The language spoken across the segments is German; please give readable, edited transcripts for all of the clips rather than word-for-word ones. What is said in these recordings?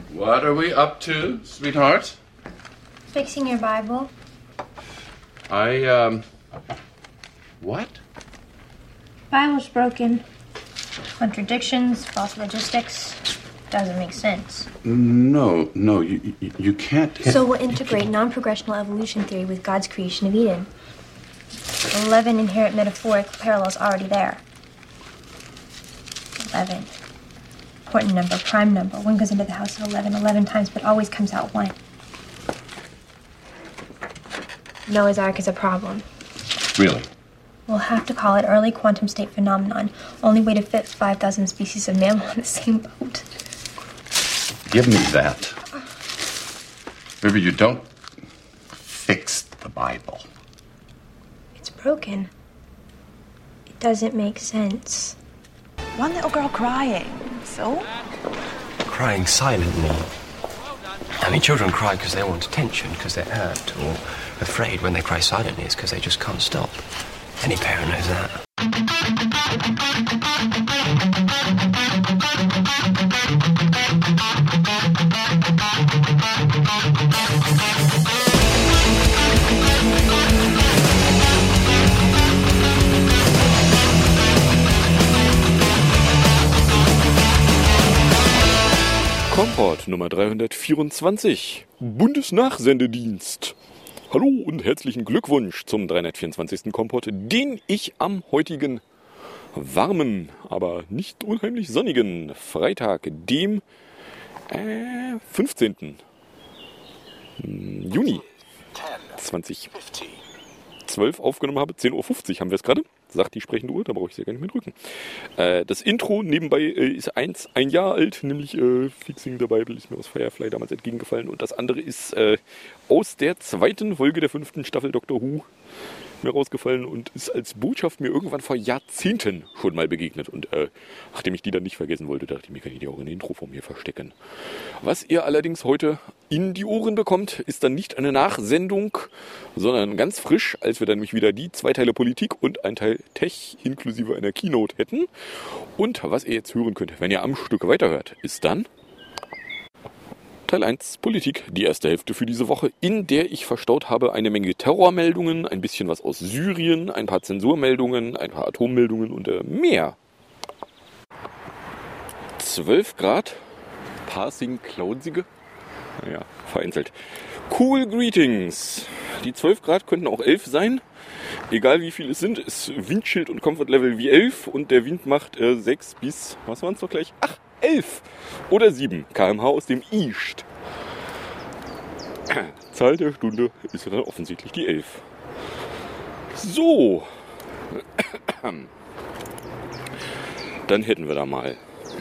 What are we up to, sweetheart? Fixing your Bible. What? Bible's broken. Contradictions, false logistics. Doesn't make sense. No, you can't... So we'll integrate non-progressional evolution theory with God's creation of Eden. 11 inherent metaphoric parallels already there. 11. Important number, prime number. 1 goes into the house of 11 times, but always comes out 1. Noah's Ark is a problem. Really? We'll have to call it early quantum state phenomenon. Only way to fit 5,000 species of mammal on the same boat. Give me that. Maybe you don't fix the Bible. It's broken. It doesn't make sense. One little girl crying, so? Crying silently. I mean, children cry because they want attention, because they're hurt, or afraid. When they cry silently, it's because they just can't stop. Any parent knows that. Kompott Nummer 324, Bundesnachsendedienst. Hallo und herzlichen Glückwunsch zum 324. Kompott, den ich am heutigen warmen, aber nicht unheimlich sonnigen Freitag, dem 15. Juni 2012 aufgenommen habe. 10.50 Uhr haben wir es gerade, sagt die sprechende Uhr, da brauche ich sehr gar nicht mehr drücken. Das Intro nebenbei ist ein Jahr alt, nämlich Fixing the Bible ist mir aus Firefly damals entgegengefallen. Und das andere ist aus der 2. Folge der 5. Staffel Doctor Who mir rausgefallen und ist als Botschaft mir irgendwann vor Jahrzehnten schon mal begegnet. Und nachdem ich die dann nicht vergessen wollte, dachte ich mir, kann ich die auch in der Introform hier verstecken. Was ihr allerdings heute in die Ohren bekommt, ist dann nicht eine Nachsendung, sondern ganz frisch, als wir dann nämlich wieder die 2 Teile Politik und ein Teil Tech inklusive einer Keynote hätten. Und was ihr jetzt hören könnt, wenn ihr am Stück weiterhört, ist dann Teil 1 Politik, die erste Hälfte für diese Woche, in der ich verstaut habe eine Menge Terrormeldungen, ein bisschen was aus Syrien, ein paar Zensurmeldungen, ein paar Atommeldungen und mehr. 12 Grad, passing cloudsige, naja, vereinzelt. Cool Greetings. Die 12 Grad könnten auch 11 sein. Egal wie viel es sind, ist Windschild und Comfort Level wie 11 und der Wind macht 6 bis, was waren es doch gleich? 11 oder 7 km/h aus dem East. Zahl der Stunde ist dann offensichtlich die 11. So. Dann hätten wir da mal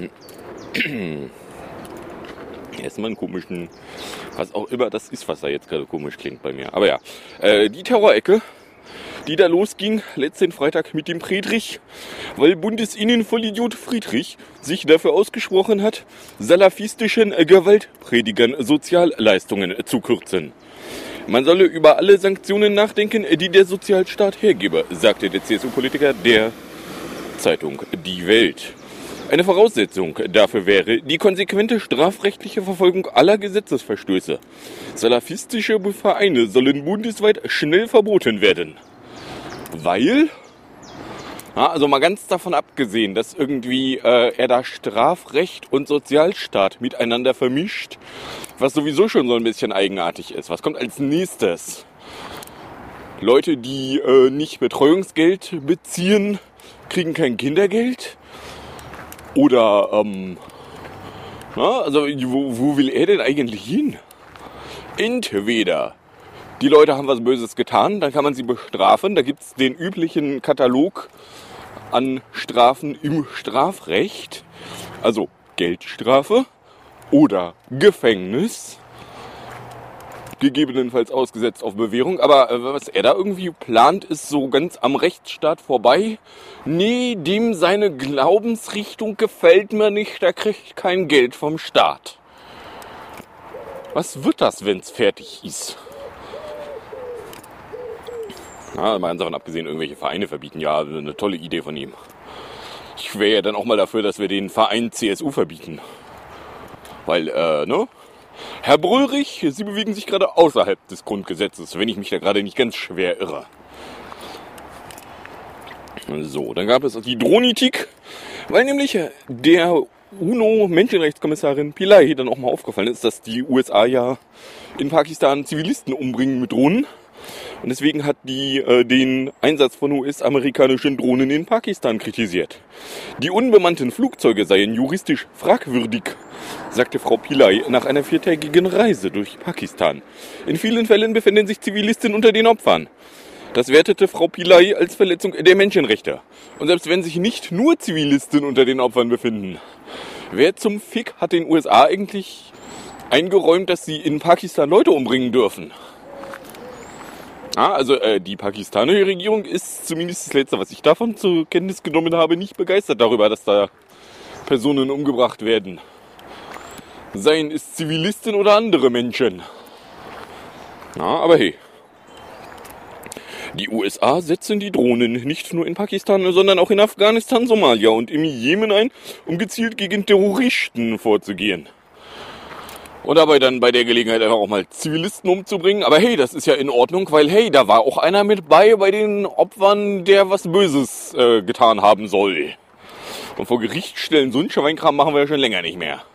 erstmal einen komischen, was auch immer das ist, was da jetzt gerade komisch klingt bei mir. Aber ja, die Terrorecke, die da losging letzten Freitag mit dem Friedrich, weil Bundesinnenvollidiot Friedrich sich dafür ausgesprochen hat, salafistischen Gewaltpredigern Sozialleistungen zu kürzen. Man solle über alle Sanktionen nachdenken, die der Sozialstaat hergebe, sagte der CSU-Politiker der Zeitung Die Welt. Eine Voraussetzung dafür wäre die konsequente strafrechtliche Verfolgung aller Gesetzesverstöße. Salafistische Vereine sollen bundesweit schnell verboten werden. Weil, also mal ganz davon abgesehen, dass irgendwie er da Strafrecht und Sozialstaat miteinander vermischt, was sowieso schon so ein bisschen eigenartig ist. Was kommt als nächstes? Leute, die nicht Betreuungsgeld beziehen, kriegen kein Kindergeld? Oder, also wo will er denn eigentlich hin? Entweder die Leute haben was Böses getan, dann kann man sie bestrafen. Da gibt es den üblichen Katalog an Strafen im Strafrecht. Also Geldstrafe oder Gefängnis. Gegebenenfalls ausgesetzt auf Bewährung. Aber was er da irgendwie plant, ist so ganz am Rechtsstaat vorbei. Nee, dem seine Glaubensrichtung gefällt mir nicht, der kriegt kein Geld vom Staat. Was wird das, wenn's fertig ist? Mal ganz davon abgesehen, irgendwelche Vereine verbieten. Ja, eine tolle Idee von ihm. Ich wäre ja dann auch mal dafür, dass wir den Verein CSU verbieten. Weil, ne? Herr Brüllrich, Sie bewegen sich gerade außerhalb des Grundgesetzes, wenn ich mich da gerade nicht ganz schwer irre. So, dann gab es die Dronitik, weil nämlich der UNO-Menschenrechtskommissarin Pillay dann auch mal aufgefallen ist, dass die USA ja in Pakistan Zivilisten umbringen mit Drohnen. Und deswegen hat die den Einsatz von US-amerikanischen Drohnen in Pakistan kritisiert. Die unbemannten Flugzeuge seien juristisch fragwürdig, sagte Frau Pillay nach einer 4-tägigen Reise durch Pakistan. In vielen Fällen befinden sich Zivilisten unter den Opfern. Das wertete Frau Pillay als Verletzung der Menschenrechte. Und selbst wenn sich nicht nur Zivilisten unter den Opfern befinden, wer zum Fick hat den USA eigentlich eingeräumt, dass sie in Pakistan Leute umbringen dürfen? Also die pakistanische Regierung ist, zumindest das Letzte, was ich davon zur Kenntnis genommen habe, nicht begeistert darüber, dass da Personen umgebracht werden. Seien es Zivilisten oder andere Menschen. Aber hey. Die USA setzen die Drohnen nicht nur in Pakistan, sondern auch in Afghanistan, Somalia und im Jemen ein, um gezielt gegen Terroristen vorzugehen. Und dabei dann bei der Gelegenheit einfach auch mal Zivilisten umzubringen. Aber hey, das ist ja in Ordnung, weil hey, da war auch einer mit bei den Opfern, der was Böses getan haben soll. Und vor Gericht stellen, so einen Schweinkram machen wir ja schon länger nicht mehr.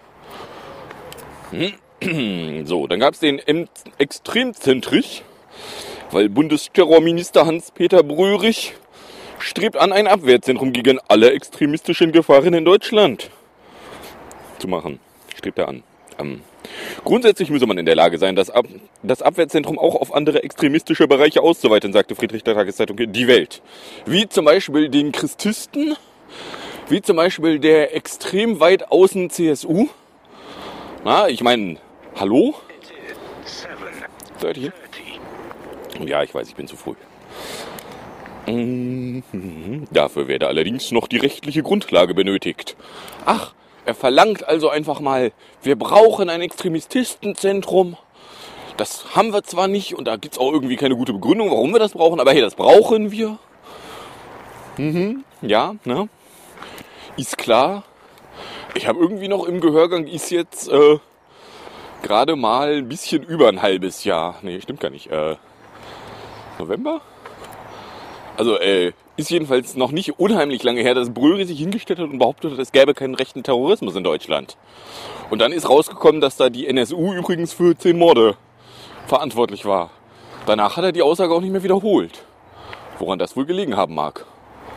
So, dann gab es den Extremzentrich, weil Bundesterrorminister Hans-Peter Brüllrich strebt an, ein Abwehrzentrum gegen alle extremistischen Gefahren in Deutschland zu machen. Strebt er an. Grundsätzlich müsse man in der Lage sein, das Abwehrzentrum auch auf andere extremistische Bereiche auszuweiten, sagte Friedrich der Tageszeitung Die Welt. Wie zum Beispiel den Christisten, wie zum Beispiel der extrem weit außen CSU. Na, ich meine, hallo? 30? Ja, ich weiß, ich bin zu früh. Dafür werde allerdings noch die rechtliche Grundlage benötigt. Ach, er verlangt also einfach mal, wir brauchen ein Extremistenzentrum. Das haben wir zwar nicht und da gibt es auch irgendwie keine gute Begründung, warum wir das brauchen, aber hey, das brauchen wir. Ja, ne? Ist klar. Ich habe irgendwie noch im Gehörgang, ist jetzt gerade mal ein bisschen über ein halbes Jahr. Nee, stimmt gar nicht. November? Also, ist jedenfalls noch nicht unheimlich lange her, dass Brüllrich sich hingestellt hat und behauptet hat, es gäbe keinen rechten Terrorismus in Deutschland. Und dann ist rausgekommen, dass da die NSU übrigens für 10 Morde verantwortlich war. Danach hat er die Aussage auch nicht mehr wiederholt. Woran das wohl gelegen haben mag.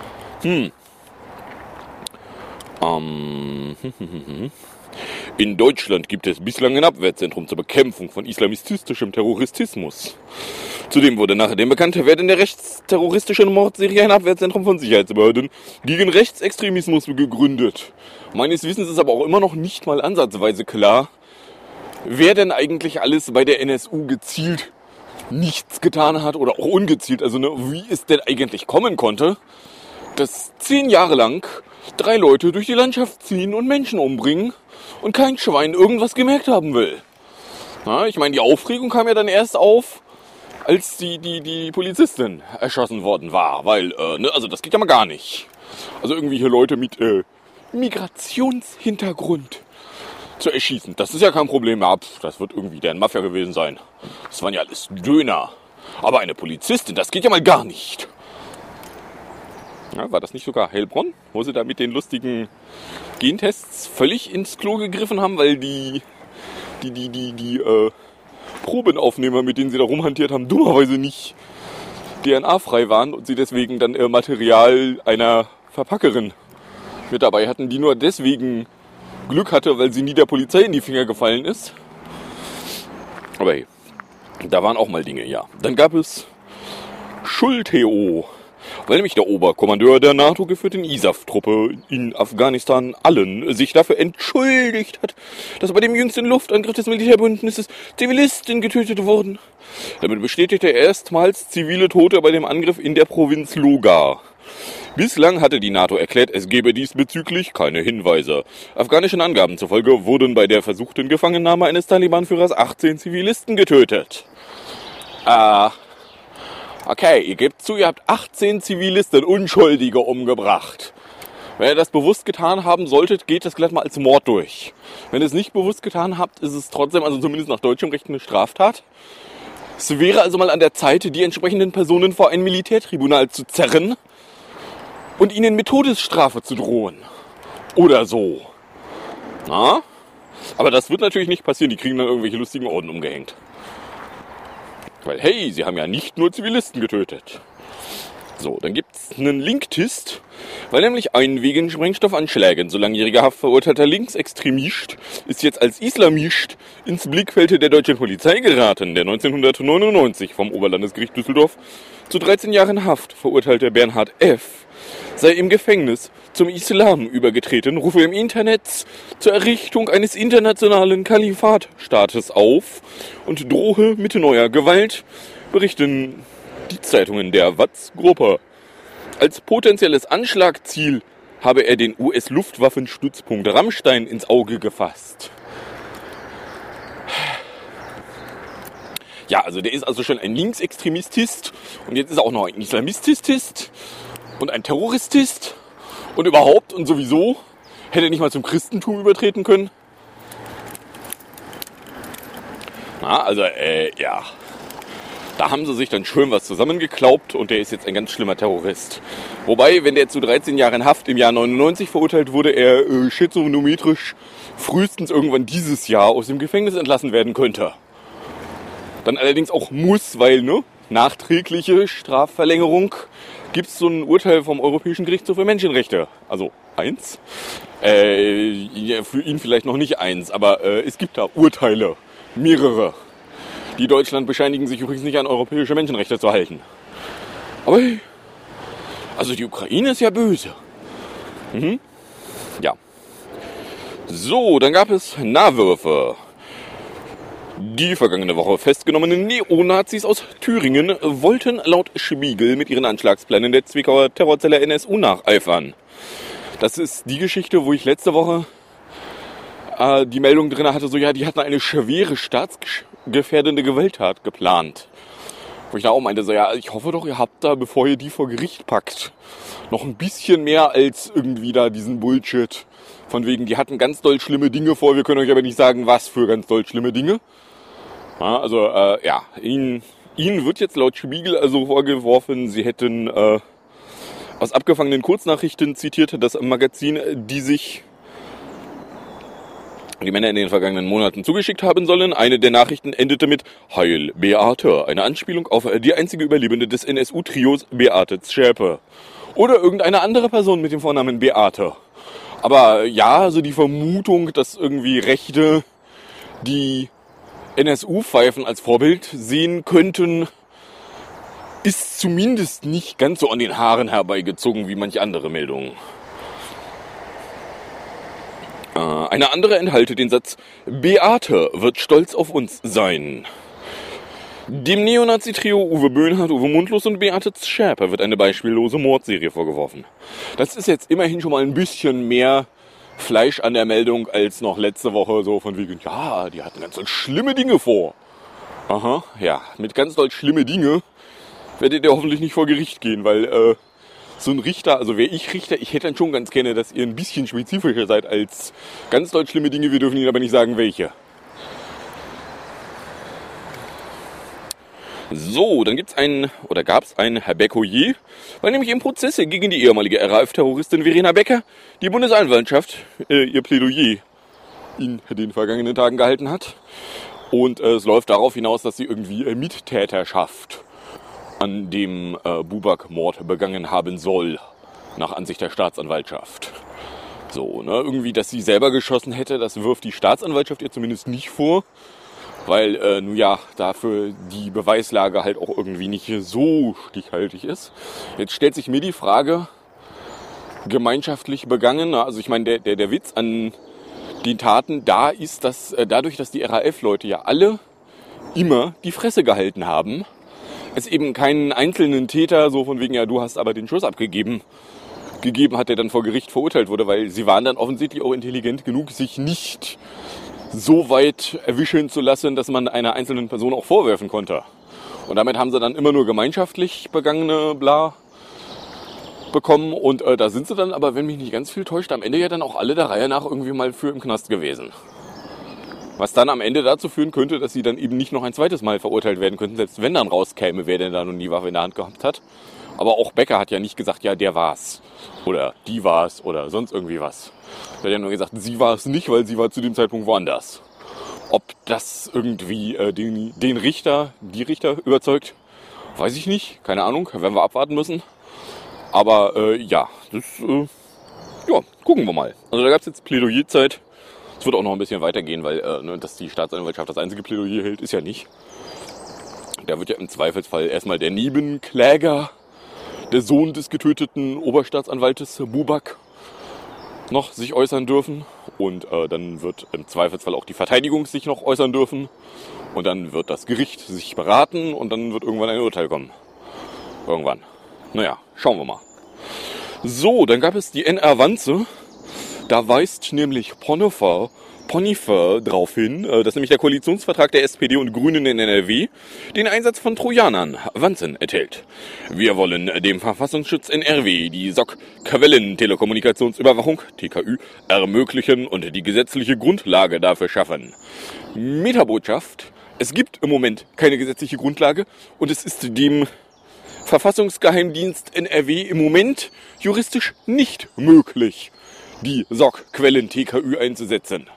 In Deutschland gibt es bislang ein Abwehrzentrum zur Bekämpfung von islamistischem Terrorismus. Zudem wurde nach dem Bekanntwerden der rechtsterroristischen Mordserie ein Abwehrzentrum von Sicherheitsbehörden gegen Rechtsextremismus gegründet. Meines Wissens ist aber auch immer noch nicht mal ansatzweise klar, wer denn eigentlich alles bei der NSU gezielt nichts getan hat oder auch ungezielt. Also wie es denn eigentlich kommen konnte, dass 10 Jahre lang 3 Leute durch die Landschaft ziehen und Menschen umbringen und kein Schwein irgendwas gemerkt haben will. Na, ich meine, die Aufregung kam ja dann erst auf, als die Polizistin erschossen worden war. Weil, also das geht ja mal gar nicht. Also irgendwie hier Leute mit Migrationshintergrund zu erschießen. Das ist ja kein Problem. Ja, das wird irgendwie deren Mafia gewesen sein. Das waren ja alles Döner. Aber eine Polizistin, das geht ja mal gar nicht. Ja, war das nicht sogar Heilbronn, wo sie da mit den lustigen Gentests völlig ins Klo gegriffen haben, weil die Probenaufnehmer, mit denen sie da rumhantiert haben, dummerweise nicht DNA-frei waren und sie deswegen dann Material einer Verpackerin mit dabei hatten, die nur deswegen Glück hatte, weil sie nie der Polizei in die Finger gefallen ist. Aber hey, da waren auch mal Dinge, ja. Dann gab es Schulteo, weil nämlich der Oberkommandeur der NATO-geführten ISAF-Truppe in Afghanistan allen sich dafür entschuldigt hat, dass bei dem jüngsten Luftangriff des Militärbündnisses Zivilisten getötet wurden. Damit bestätigte er erstmals zivile Tote bei dem Angriff in der Provinz Logar. Bislang hatte die NATO erklärt, es gebe diesbezüglich keine Hinweise. Afghanischen Angaben zufolge wurden bei der versuchten Gefangennahme eines Taliban-Führers 18 Zivilisten getötet. Okay, ihr gebt zu, ihr habt 18 Zivilisten, Unschuldige umgebracht. Wenn ihr das bewusst getan haben solltet, geht das glatt mal als Mord durch. Wenn ihr es nicht bewusst getan habt, ist es trotzdem, also zumindest nach deutschem Recht, eine Straftat. Es wäre also mal an der Zeit, die entsprechenden Personen vor ein Militärtribunal zu zerren und ihnen mit Todesstrafe zu drohen. Oder so. Na? Aber das wird natürlich nicht passieren, die kriegen dann irgendwelche lustigen Orden umgehängt. Weil, hey, sie haben ja nicht nur Zivilisten getötet. So, dann gibt's einen Linktist, weil nämlich ein wegen Sprengstoffanschlägen zu langjähriger Haft verurteilter Linksextremist ist jetzt als Islamist ins Blickfeld der deutschen Polizei geraten. Der 1999 vom Oberlandesgericht Düsseldorf zu 13 Jahren Haft verurteilte Bernhard F. sei im Gefängnis zum Islam übergetreten, rufe im Internet zur Errichtung eines internationalen Kalifatstaates auf und drohe mit neuer Gewalt, berichten die Zeitungen der Watz-Gruppe. Als potenzielles Anschlagziel habe er den US-Luftwaffenstützpunkt Rammstein ins Auge gefasst. Ja, also der ist also schon ein Linksextremistist und jetzt ist er auch noch ein Islamistist und ein Terroristist und überhaupt und sowieso hätte er nicht mal zum Christentum übertreten können. Na, also, ja. Da haben sie sich dann schön was zusammengeklaubt und der ist jetzt ein ganz schlimmer Terrorist. Wobei, wenn der zu 13 Jahren Haft im Jahr 99 verurteilt wurde, er schizonometrisch frühestens irgendwann dieses Jahr aus dem Gefängnis entlassen werden könnte. Dann allerdings auch muss, weil, ne, nachträgliche Strafverlängerung, gibt es so ein Urteil vom Europäischen Gerichtshof für Menschenrechte. Also 1. Ja, für ihn vielleicht noch nicht 1, aber es gibt da Urteile, mehrere. Die Deutschland bescheinigen sich übrigens nicht an europäische Menschenrechte zu halten. Aber hey, also die Ukraine ist ja böse. Mhm. Ja. So, dann gab es Nachwürfe. Die vergangene Woche festgenommenen Neonazis aus Thüringen wollten laut Spiegel mit ihren Anschlagsplänen der Zwickauer Terrorzelle NSU nacheifern. Das ist die Geschichte, wo ich letzte Woche die Meldung drin hatte, so ja, die hatten eine schwere staatsgefährdende Gewalttat geplant. Wo ich da auch meinte, so ja, ich hoffe doch, ihr habt da, bevor ihr die vor Gericht packt, noch ein bisschen mehr als irgendwie da diesen Bullshit. Von wegen, die hatten ganz doll schlimme Dinge vor, wir können euch aber nicht sagen, was für ganz doll schlimme Dinge. Ja, also, ja, ihnen wird jetzt laut Spiegel also vorgeworfen, sie hätten aus abgefangenen Kurznachrichten zitiert, das Magazin, die Männer in den vergangenen Monaten zugeschickt haben sollen. Eine der Nachrichten endete mit Heil Beate, eine Anspielung auf die einzige Überlebende des NSU-Trios Beate Zschäpe. Oder irgendeine andere Person mit dem Vornamen Beate. Aber ja, also die Vermutung, dass irgendwie Rechte die NSU-Pfeifen als Vorbild sehen könnten, ist zumindest nicht ganz so an den Haaren herbeigezogen wie manche andere Meldungen. Eine andere enthalte den Satz, Beate wird stolz auf uns sein. Dem Neonazi-Trio Uwe Böhnhardt, Uwe Mundlos und Beate Zschäpe wird eine beispiellose Mordserie vorgeworfen. Das ist jetzt immerhin schon mal ein bisschen mehr Fleisch an der Meldung als noch letzte Woche, so von wegen, ja, die hatten ganz doll schlimme Dinge vor. Aha, ja, mit ganz doll schlimme Dinge werdet ihr hoffentlich nicht vor Gericht gehen, weil so ein Richter, also wäre ich Richter, ich hätte dann schon ganz gerne, dass ihr ein bisschen spezifischer seid als ganz doll schlimme Dinge, wir dürfen Ihnen aber nicht sagen, welche. So, dann gab es ein Herr Beckoyer, weil nämlich im Prozesse gegen die ehemalige RAF-Terroristin Verena Becker die Bundesanwaltschaft ihr Plädoyer in den vergangenen Tagen gehalten hat. Und es läuft darauf hinaus, dass sie irgendwie Mittäterschaft an dem Buback-Mord begangen haben soll, nach Ansicht der Staatsanwaltschaft. So, ne, irgendwie, dass sie selber geschossen hätte, das wirft die Staatsanwaltschaft ihr zumindest nicht vor, weil, nun ja, dafür die Beweislage halt auch irgendwie nicht so stichhaltig ist. Jetzt stellt sich mir die Frage, gemeinschaftlich begangen, also ich meine, der Witz an den Taten da ist, dass dadurch, dass die RAF-Leute ja alle immer die Fresse gehalten haben, es eben keinen einzelnen Täter, so von wegen, ja, du hast aber den Schuss gegeben hat, der dann vor Gericht verurteilt wurde, weil sie waren dann offensichtlich auch intelligent genug, sich nicht so weit erwischen zu lassen, dass man einer einzelnen Person auch vorwerfen konnte. Und damit haben sie dann immer nur gemeinschaftlich begangene bekommen. Und da sind sie dann, aber wenn mich nicht ganz viel täuscht, am Ende ja dann auch alle der Reihe nach irgendwie mal für im Knast gewesen. Was dann am Ende dazu führen könnte, dass sie dann eben nicht noch ein zweites Mal verurteilt werden könnten, selbst wenn dann rauskäme, wer denn da nun die Waffe in der Hand gehabt hat. Aber auch Becker hat ja nicht gesagt, ja, der war's. Oder die war's oder sonst irgendwie was. Er hat ja nur gesagt, sie war es nicht, weil sie war zu dem Zeitpunkt woanders. Ob das irgendwie den Richter, die Richter überzeugt, weiß ich nicht. Keine Ahnung, werden wir abwarten müssen. Aber ja, das gucken wir mal. Also da gab es jetzt Plädoyerzeit. Es wird auch noch ein bisschen weitergehen, weil dass die Staatsanwaltschaft das einzige Plädoyer hält, ist ja nicht. Da wird ja im Zweifelsfall erstmal der Nebenkläger, der Sohn des getöteten Oberstaatsanwaltes Buback, noch sich äußern dürfen. Und dann wird im Zweifelsfall auch die Verteidigung sich noch äußern dürfen. Und dann wird das Gericht sich beraten und dann wird irgendwann ein Urteil kommen. Irgendwann. Naja, schauen wir mal. So, dann gab es die NR Wanze. Da weist nämlich Ponifer darauf hin, dass nämlich der Koalitionsvertrag der SPD und Grünen in NRW den Einsatz von Trojanern, Wanzen, enthält. Wir wollen dem Verfassungsschutz NRW die SOC-Quellentelekommunikationsüberwachung, TKÜ, ermöglichen und die gesetzliche Grundlage dafür schaffen. Metabotschaft: Es gibt im Moment keine gesetzliche Grundlage und es ist dem Verfassungsgeheimdienst NRW im Moment juristisch nicht möglich, die SOC-Quellen-TKÜ einzusetzen.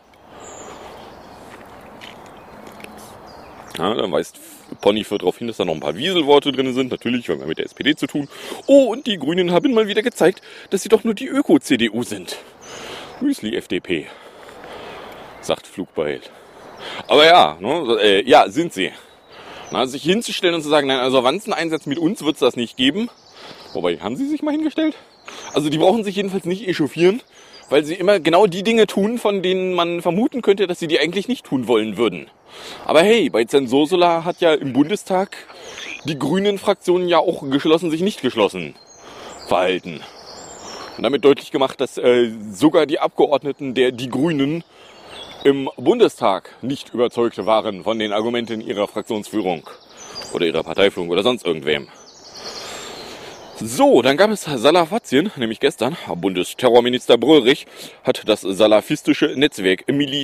Ja, dann weist Ponifer darauf hin, dass da noch ein paar Wieselworte drin sind. Natürlich, wir haben ja mit der SPD zu tun. Oh, und die Grünen haben mal wieder gezeigt, dass sie doch nur die Öko-CDU sind. Müsli FDP, sagt Flugbeil. Aber ja, ja, sind sie. Na, sich hinzustellen und zu sagen, nein, also Wanzeneinsatz mit uns wird es das nicht geben. Wobei, haben sie sich mal hingestellt? Also die brauchen sich jedenfalls nicht echauffieren, weil sie immer genau die Dinge tun, von denen man vermuten könnte, dass sie die eigentlich nicht tun wollen würden. Aber hey, bei Zensursula hat ja im Bundestag die Grünen-Fraktion ja auch geschlossen sich nicht geschlossen verhalten. Und damit deutlich gemacht, dass sogar die Abgeordneten die Grünen im Bundestag nicht überzeugt waren von den Argumenten ihrer Fraktionsführung oder ihrer Parteiführung oder sonst irgendwem. So, dann gab es Salafazien, nämlich gestern. Bundesterrorminister Bröllrich hat das salafistische Netzwerk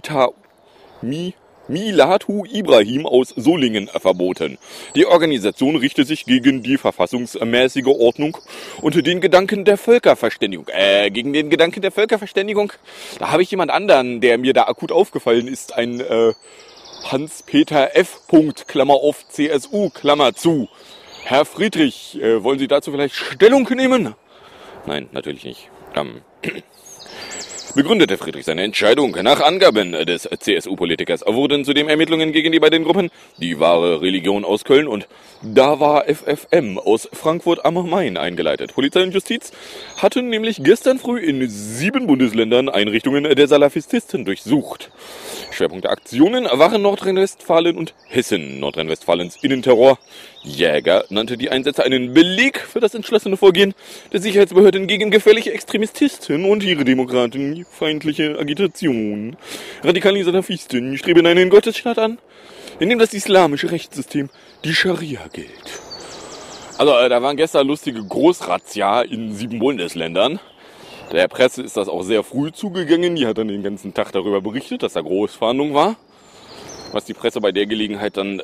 Milatu Ibrahim aus Solingen verboten. Die Organisation richtet sich gegen die verfassungsmäßige Ordnung und den Gedanken der Völkerverständigung. Gegen den Gedanken der Völkerverständigung, da habe ich jemand anderen, der mir da akut aufgefallen ist, ein Hans-Peter F. Klammer auf CSU, Klammer zu. Herr Friedrich, wollen Sie dazu vielleicht Stellung nehmen? Nein, natürlich nicht. Begründete Friedrich seine Entscheidung. Nach Angaben des CSU-Politikers wurden zudem Ermittlungen gegen die beiden Gruppen Die wahre Religion aus Köln und Da war FFM aus Frankfurt am Main eingeleitet. Polizei und Justiz hatten nämlich gestern früh in 7 Bundesländern Einrichtungen der Salafististen durchsucht. Schwerpunkt der Aktionen waren Nordrhein-Westfalen und Hessen. Nordrhein-Westfalens Innenterror Jäger nannte die Einsätze einen Beleg für das entschlossene Vorgehen der Sicherheitsbehörden gegen gefährliche Extremististen und ihre demokratenfeindliche Agitation. Radikale Salafisten streben einen Gottesstaat an, in dem das islamische Rechtssystem die Scharia gilt. Also, da waren gestern lustige Großrazzia in 7 Bundesländern. Der Presse ist das auch sehr früh zugegangen. Die hat dann den ganzen Tag darüber berichtet, dass da Großfahndung war. Was die Presse bei der Gelegenheit dann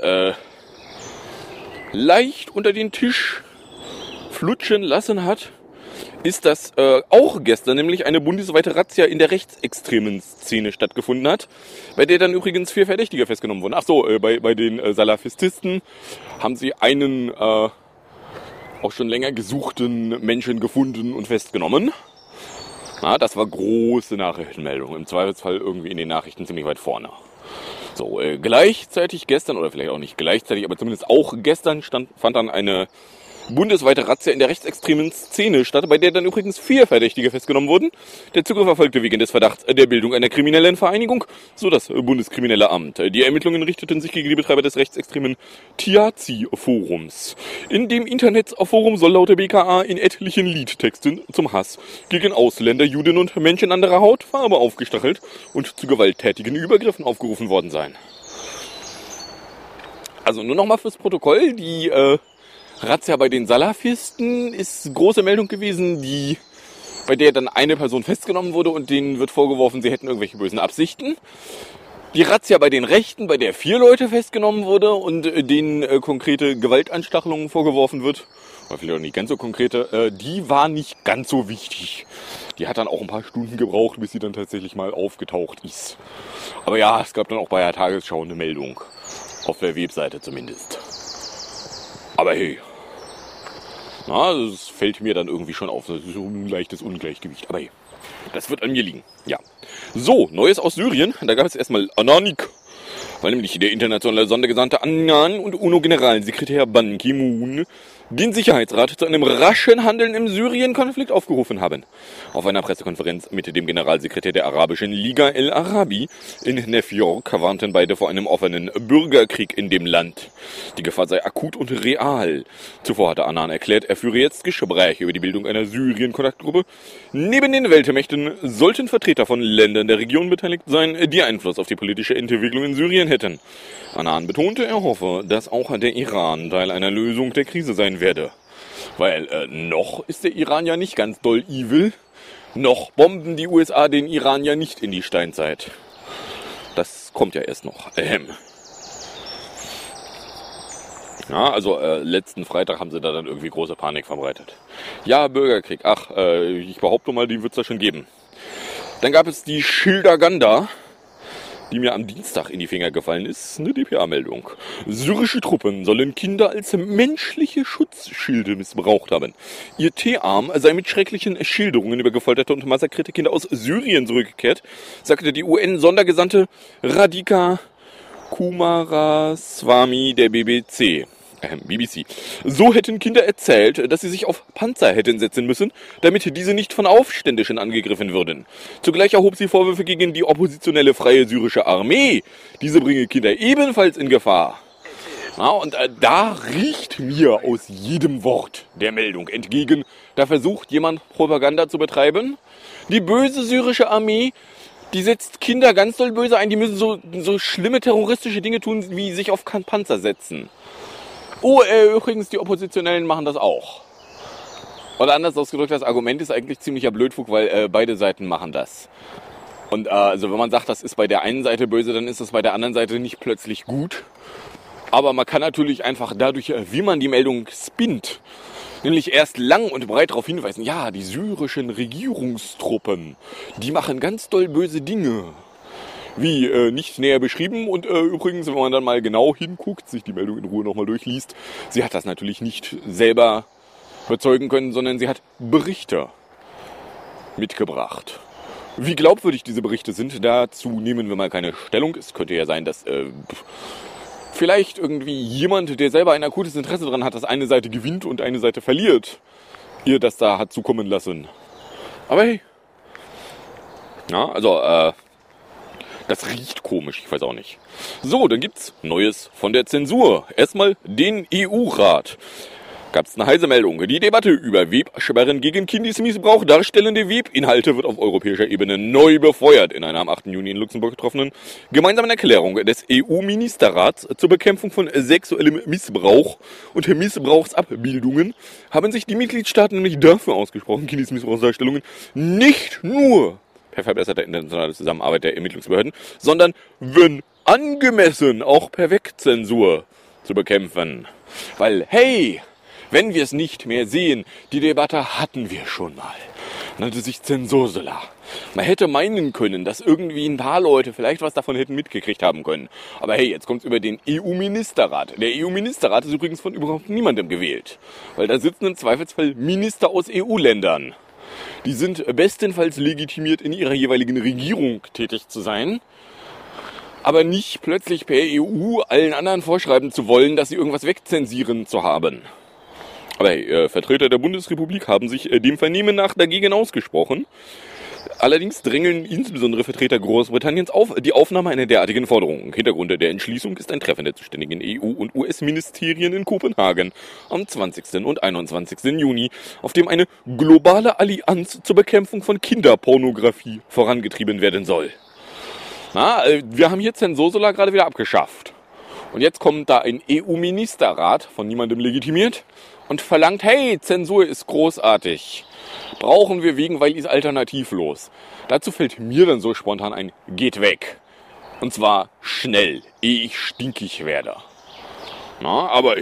leicht unter den Tisch flutschen lassen hat, ist, dass auch gestern nämlich eine bundesweite Razzia in der rechtsextremen Szene stattgefunden hat, bei der dann übrigens 4 Verdächtige festgenommen wurden. Ach so, bei den Salafististen haben sie einen auch schon länger gesuchten Menschen gefunden und festgenommen. Na, das war große Nachrichtenmeldung. Im Zweifelsfall irgendwie in den Nachrichten ziemlich weit vorne. So, gleichzeitig gestern, oder vielleicht auch nicht gleichzeitig, aber zumindest auch gestern fand dann eine bundesweite Razzia in der rechtsextremen Szene statt, bei der dann übrigens 4 Verdächtige festgenommen wurden. Der Zugriff erfolgte wegen des Verdachts der Bildung einer kriminellen Vereinigung, so das Bundeskriminelle Amt. Die Ermittlungen richteten sich gegen die Betreiber des rechtsextremen Tiazi-Forums. In dem Internetforum soll laut der BKA in etlichen Liedtexten zum Hass gegen Ausländer, Juden und Menschen anderer Hautfarbe aufgestachelt und zu gewalttätigen Übergriffen aufgerufen worden sein. Also nur nochmal fürs Protokoll, die Razzia bei den Salafisten ist große Meldung gewesen, bei der dann eine Person festgenommen wurde und denen wird vorgeworfen, sie hätten irgendwelche bösen Absichten. Die Razzia bei den Rechten, bei der 4 Leute festgenommen wurde und denen konkrete Gewaltanstachelungen vorgeworfen wird, oder vielleicht auch nicht ganz so konkrete, die war nicht ganz so wichtig. Die hat dann auch ein paar Stunden gebraucht, bis sie dann tatsächlich mal aufgetaucht ist. Aber ja, es gab dann auch bei der Tagesschau eine Meldung. Auf der Webseite zumindest. Aber hey, das fällt mir dann irgendwie schon auf. Das ist so ein leichtes Ungleichgewicht. Aber hey, das wird an mir liegen. Ja. So, Neues aus Syrien. Da gab es erstmal Ananik. Weil nämlich der internationale Sondergesandte Annan und UNO-Generalsekretär Ban Ki-moon den Sicherheitsrat zu einem raschen Handeln im Syrien-Konflikt aufgerufen haben. Auf einer Pressekonferenz mit dem Generalsekretär der Arabischen Liga El Arabi in New York warnten beide vor einem offenen Bürgerkrieg in dem Land. Die Gefahr sei akut und real. Zuvor hatte Annan erklärt, er führe jetzt Gespräche über die Bildung einer Syrien-Kontaktgruppe. Neben den Weltmächten sollten Vertreter von Ländern der Region beteiligt sein, die Einfluss auf die politische Entwicklung in Syrien hätten. Annan betonte, er hoffe, dass auch der Iran Teil einer Lösung der Krise sein werde. Weil noch ist der Iran ja nicht ganz doll evil. Noch bomben die USA den Iran ja nicht in die Steinzeit. Das kommt ja erst noch. Ja, also letzten Freitag haben sie da dann irgendwie große Panik verbreitet. Ja, Bürgerkrieg. Ach, ich behaupte mal, die wird es da schon geben. Dann gab es die Schilderganda, die mir am Dienstag in die Finger gefallen ist, eine dpa-Meldung. Syrische Truppen sollen Kinder als menschliche Schutzschilde missbraucht haben. Ihr T-Arm sei mit schrecklichen Schilderungen über gefolterte und massakrierte Kinder aus Syrien zurückgekehrt, sagte die UN-Sondergesandte Radhika Kumaraswamy der BBC. So hätten Kinder erzählt, dass sie sich auf Panzer hätten setzen müssen, damit diese nicht von Aufständischen angegriffen würden. Zugleich erhob sie Vorwürfe gegen die oppositionelle Freie Syrische Armee. Diese bringe Kinder ebenfalls in Gefahr. Ja, und da riecht mir aus jedem Wort der Meldung entgegen, da versucht jemand Propaganda zu betreiben. Die böse syrische Armee, die setzt Kinder ganz doll böse ein, die müssen so schlimme terroristische Dinge tun, wie sich auf Panzer setzen. Oh, übrigens, die Oppositionellen machen das auch. Oder anders ausgedrückt, das Argument ist eigentlich ziemlicher Blödfug, weil beide Seiten machen das. Und also wenn man sagt, das ist bei der einen Seite böse, dann ist das bei der anderen Seite nicht plötzlich gut. Aber man kann natürlich einfach dadurch, wie man die Meldung spinnt, nämlich erst lang und breit darauf hinweisen, ja, die syrischen Regierungstruppen, die machen ganz doll böse Dinge. Wie nicht näher beschrieben und übrigens, wenn man dann mal genau hinguckt, sich die Meldung in Ruhe nochmal durchliest, sie hat das natürlich nicht selber überzeugen können, sondern sie hat Berichte mitgebracht. Wie glaubwürdig diese Berichte sind, dazu nehmen wir mal keine Stellung. Es könnte ja sein, dass vielleicht irgendwie jemand, der selber ein akutes Interesse daran hat, dass eine Seite gewinnt und eine Seite verliert, ihr das da hat zukommen lassen. Aber hey, ja, also das riecht komisch, ich weiß auch nicht. So, dann gibt's Neues von der Zensur. Erstmal den EU-Rat. Gab's eine heiße Meldung. Die Debatte über Websperren gegen Kindesmissbrauch darstellende Webinhalte wird auf europäischer Ebene neu befeuert. In einer am 8. Juni in Luxemburg getroffenen gemeinsamen Erklärung des EU-Ministerrats zur Bekämpfung von sexuellem Missbrauch und Missbrauchsabbildungen haben sich die Mitgliedstaaten nämlich dafür ausgesprochen, Kindesmissbrauchsdarstellungen nicht nur per verbesserter internationaler Zusammenarbeit der Ermittlungsbehörden, sondern, wenn angemessen, auch per Wegzensur zu bekämpfen. Weil, hey, wenn wir es nicht mehr sehen, die Debatte hatten wir schon mal. Nannte sich Zensursula. Man hätte meinen können, dass irgendwie ein paar Leute vielleicht was davon hätten mitgekriegt haben können. Aber hey, jetzt kommt's über den EU-Ministerrat. Der EU-Ministerrat ist übrigens von überhaupt niemandem gewählt. Weil da sitzen im Zweifelsfall Minister aus EU-Ländern. Die sind bestenfalls legitimiert, in ihrer jeweiligen Regierung tätig zu sein, aber nicht plötzlich per EU allen anderen vorschreiben zu wollen, dass sie irgendwas wegzensieren zu haben. Aber hey, Vertreter der Bundesrepublik haben sich dem Vernehmen nach dagegen ausgesprochen. Allerdings drängeln insbesondere Vertreter Großbritanniens auf die Aufnahme einer derartigen Forderung. Hintergrund der Entschließung ist ein Treffen der zuständigen EU- und US-Ministerien in Kopenhagen am 20. und 21. Juni, auf dem eine globale Allianz zur Bekämpfung von Kinderpornografie vorangetrieben werden soll. Na, wir haben hier Zensursula gerade wieder abgeschafft. Und jetzt kommt da ein EU-Ministerrat, von niemandem legitimiert, und verlangt, hey, Zensur ist großartig. Brauchen wir wegen, weil ist alternativlos. Dazu fällt mir dann so spontan ein, geht weg. Und zwar schnell, ehe ich stinkig werde. Na, aber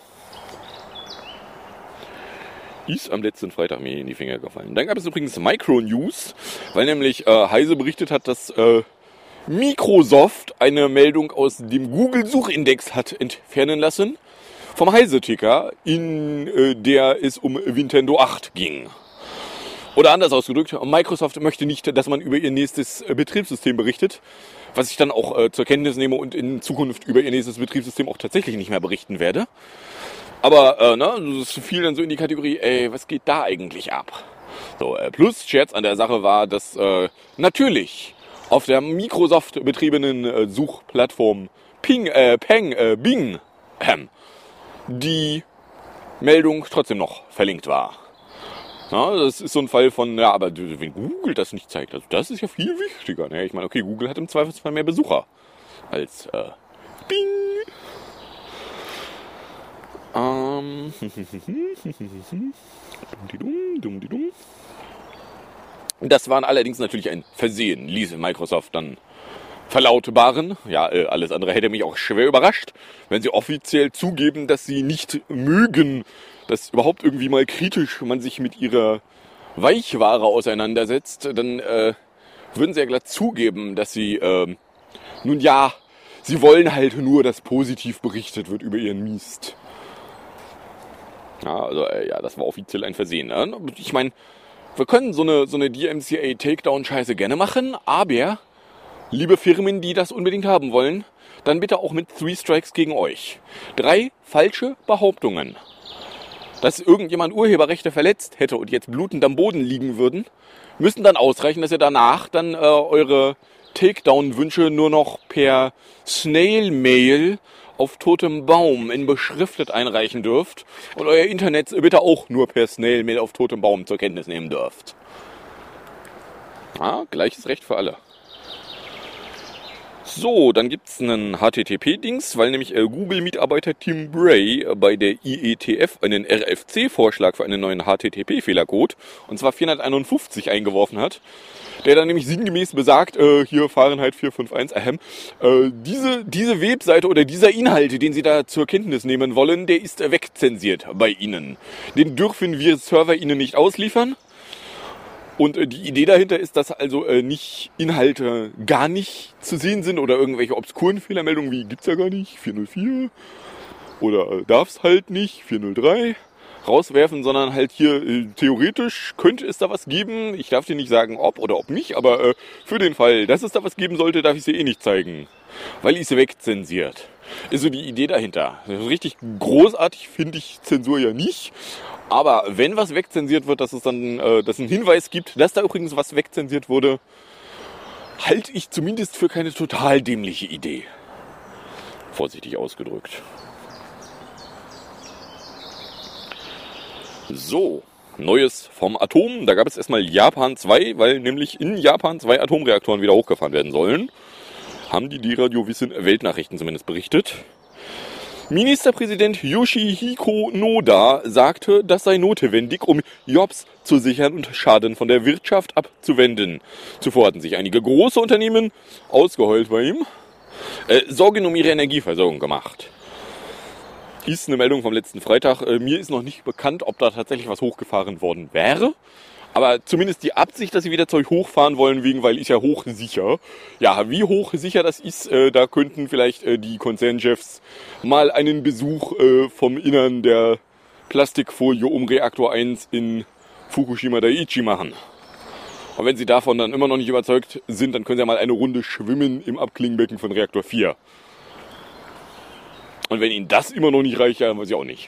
ist am letzten Freitag mir in die Finger gefallen. Dann gab es übrigens Micro-News, weil nämlich Heise berichtet hat, dass Microsoft eine Meldung aus dem Google-Suchindex hat entfernen lassen. Vom Heise-Ticker, in der es um Nintendo 8 ging. Oder anders ausgedrückt, Microsoft möchte nicht, dass man über ihr nächstes Betriebssystem berichtet, was ich dann auch zur Kenntnis nehme und in Zukunft über ihr nächstes Betriebssystem auch tatsächlich nicht mehr berichten werde. Aber das fiel dann so in die Kategorie, was geht da eigentlich ab? So, plus Scherz an der Sache war, dass natürlich auf der Microsoft betriebenen Suchplattform Bing, die Meldung trotzdem noch verlinkt war. Ja, das ist so ein Fall von, ja, aber wenn Google das nicht zeigt, also das ist ja viel wichtiger. Ne? Ich meine, okay, Google hat im Zweifelsfall mehr Besucher als Bing. Das waren allerdings natürlich ein Versehen, ließ Microsoft dann verlautbaren. Ja, alles andere hätte mich auch schwer überrascht, wenn sie offiziell zugeben, dass sie nicht mögen, dass überhaupt irgendwie mal kritisch man sich mit ihrer Weichware auseinandersetzt. Dann würden sie ja glatt zugeben, dass sie, sie wollen halt nur, dass positiv berichtet wird über ihren Mist. Ja, also, das war offiziell ein Versehen. Ne? Ich meine, wir können so eine DMCA-Takedown-Scheiße gerne machen, aber, liebe Firmen, die das unbedingt haben wollen, dann bitte auch mit 3 Strikes gegen euch. 3 falsche Behauptungen, dass irgendjemand Urheberrechte verletzt hätte und jetzt blutend am Boden liegen würden, müssten dann ausreichen, dass ihr danach dann eure Takedown-Wünsche nur noch per Snail-Mail auf totem Baum in beschriftet einreichen dürft und euer Internet bitte auch nur per Snail-Mail auf totem Baum zur Kenntnis nehmen dürft. Ja, gleiches Recht für alle. So, dann gibt's einen HTTP-Dings, weil nämlich Google-Mitarbeiter Tim Bray bei der IETF einen RFC-Vorschlag für einen neuen HTTP-Fehlercode, und zwar 451 eingeworfen hat, der dann nämlich sinngemäß besagt, hier Fahrenheit 451, diese Webseite oder dieser Inhalt, den Sie da zur Kenntnis nehmen wollen, der ist wegzensiert bei Ihnen. Den dürfen wir Server Ihnen nicht ausliefern. Und die Idee dahinter ist, dass also nicht Inhalte gar nicht zu sehen sind oder irgendwelche obskuren Fehlermeldungen wie gibt's ja gar nicht, 404 oder darf's halt nicht, 403 rauswerfen, sondern halt hier theoretisch könnte es da was geben. Ich darf dir nicht sagen, ob oder ob nicht, aber für den Fall, dass es da was geben sollte, darf ich dir nicht zeigen, weil ich es wegzensiert. Ist so die Idee dahinter. Richtig großartig finde ich Zensur ja nicht. Aber wenn was wegzensiert wird, dass es dann dass einen Hinweis gibt, dass da übrigens was wegzensiert wurde, halte ich zumindest für keine total dämliche Idee. Vorsichtig ausgedrückt. So, Neues vom Atom. Da gab es erstmal Japan 2, weil nämlich in Japan 2 Atomreaktoren wieder hochgefahren werden sollen. Haben die Radio Wissen Weltnachrichten zumindest berichtet. Ministerpräsident Yoshihiko Noda sagte, das sei notwendig, um Jobs zu sichern und Schaden von der Wirtschaft abzuwenden. Zuvor hatten sich einige große Unternehmen, ausgeheult bei ihm, Sorgen um ihre Energieversorgung gemacht. Ist eine Meldung vom letzten Freitag. Mir ist noch nicht bekannt, ob da tatsächlich was hochgefahren worden wäre. Aber zumindest die Absicht, dass sie wieder Zeug hochfahren wollen, weil ist ja hochsicher. Ja, wie hochsicher das ist, da könnten vielleicht die Konzernchefs mal einen Besuch vom Innern der Plastikfolie um Reaktor 1 in Fukushima Daiichi machen. Und wenn sie davon dann immer noch nicht überzeugt sind, dann können sie ja mal eine Runde schwimmen im Abklingenbecken von Reaktor 4. Und wenn ihnen das immer noch nicht reicht, ja, dann weiß ich auch nicht.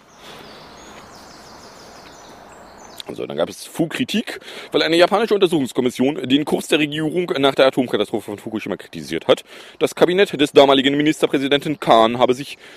Also, dann gab es Kritik, weil eine japanische Untersuchungskommission den Kurs der Regierung nach der Atomkatastrophe von Fukushima kritisiert hat. Das Kabinett des damaligen Ministerpräsidenten Kan habe sich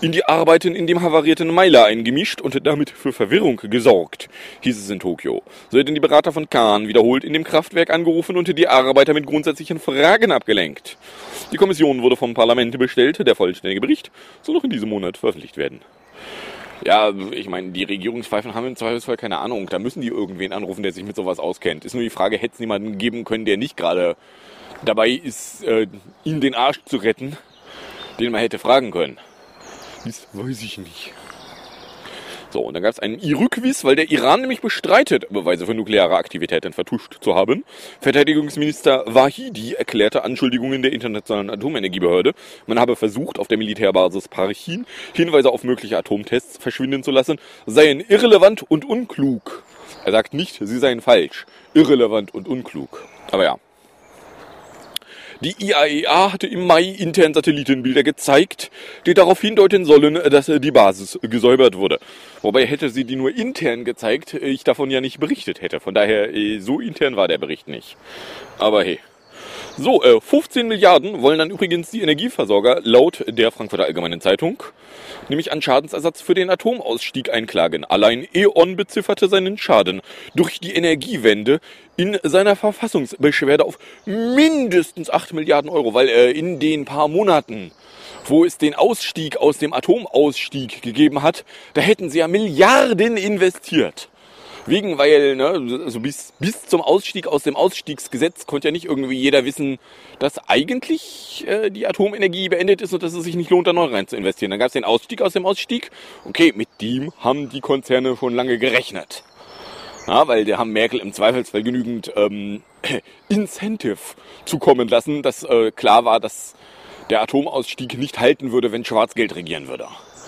in die Arbeiten in dem havarierten Meiler eingemischt und damit für Verwirrung gesorgt, hieß es in Tokio. So hätten die Berater von Kahn wiederholt in dem Kraftwerk angerufen und die Arbeiter mit grundsätzlichen Fragen abgelenkt. Die Kommission wurde vom Parlament bestellt, der vollständige Bericht soll noch in diesem Monat veröffentlicht werden. Ja, ich meine, die Regierungspfeifen haben im Zweifelsfall keine Ahnung. Da müssen die irgendwen anrufen, der sich mit sowas auskennt. Ist nur die Frage, hätte es niemanden geben können, der nicht gerade dabei ist, ihnen den Arsch zu retten, den man hätte fragen können. Das weiß ich nicht. So, und dann gab es einen IRÜ-Quiz, weil der Iran nämlich bestreitet, Beweise für nukleare Aktivitäten vertuscht zu haben. Verteidigungsminister Wahidi erklärte Anschuldigungen der Internationalen Atomenergiebehörde. Man habe versucht, auf der Militärbasis Parchin Hinweise auf mögliche Atomtests verschwinden zu lassen, seien irrelevant und unklug. Er sagt nicht, sie seien falsch. Irrelevant und unklug. Aber ja. Die IAEA hatte im Mai intern Satellitenbilder gezeigt, die darauf hindeuten sollen, dass die Basis gesäubert wurde. Wobei hätte sie die nur intern gezeigt, ich davon ja nicht berichtet hätte. Von daher, so intern war der Bericht nicht. Aber hey. So, 15 Milliarden wollen dann übrigens die Energieversorger laut der Frankfurter Allgemeinen Zeitung nämlich an Schadensersatz für den Atomausstieg einklagen. Allein E.ON bezifferte seinen Schaden durch die Energiewende in seiner Verfassungsbeschwerde auf mindestens 8 Milliarden Euro, weil in den paar Monaten, wo es den Ausstieg aus dem Atomausstieg gegeben hat, da hätten sie ja Milliarden investiert. Weil, also bis zum Ausstieg aus dem Ausstiegsgesetz konnte ja nicht irgendwie jeder wissen, dass eigentlich die Atomenergie beendet ist und dass es sich nicht lohnt, da neu rein zu investieren. Dann gab es den Ausstieg aus dem Ausstieg. Okay, mit dem haben die Konzerne schon lange gerechnet. Ja, weil die haben Merkel im Zweifelsfall genügend Incentive zukommen lassen, dass klar war, dass der Atomausstieg nicht halten würde, wenn Schwarzgeld regieren würde.